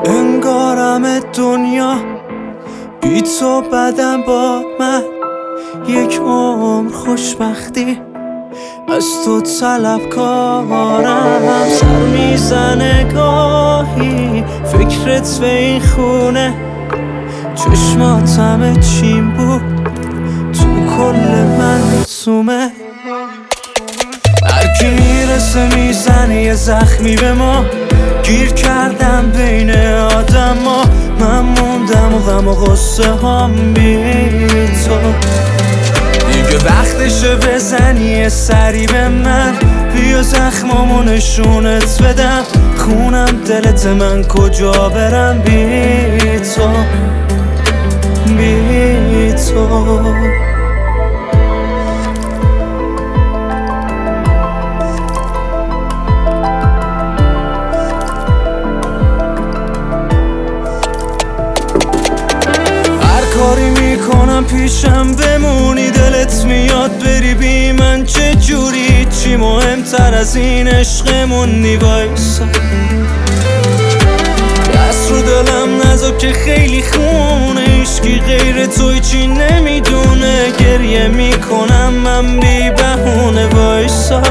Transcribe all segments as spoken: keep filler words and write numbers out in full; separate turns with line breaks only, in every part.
انگارم دنیا بی تو بدم با من یک عمر خوشبختی از تو طلبکارم. سر میزنه گاهی فکرت به این خونه، چشمات همه چیم بود تو کل منظومه. هرکی میرسه میزنه یه زخمی به ما، گیر کردم بین آدم ها. من موندم و غم و غصه هم بی تو. دیگه وقتشه بزنی یه سری به من، بیا زخمامو نشونت بدم. خونم دلت من کجا برم بی تو، بی تو. کاری میکنم پیشم بمونی، دلت میاد بری بی من چه جوری؟ چی مهمتر از این عشقمون نی وایسا. دست رو دلم نذار که خیلی خونه، هیچکی غیر توی چی نمیدونه. گریه میکنم من بی بهونه وایسا.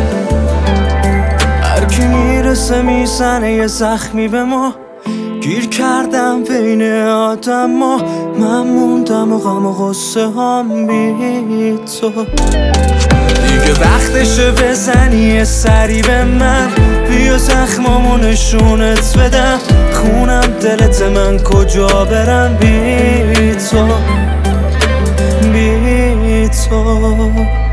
هرکی میرسه میزنه یه زخمی به ما، گیر کردم بین آدم ها. من موندم و غم و غصه هم بی تو. دیگه وقتشه بزنی یه سری به من، بیا زخمامو نشونت بدم. خونم دلت من کجا برم بی تو، بی تو.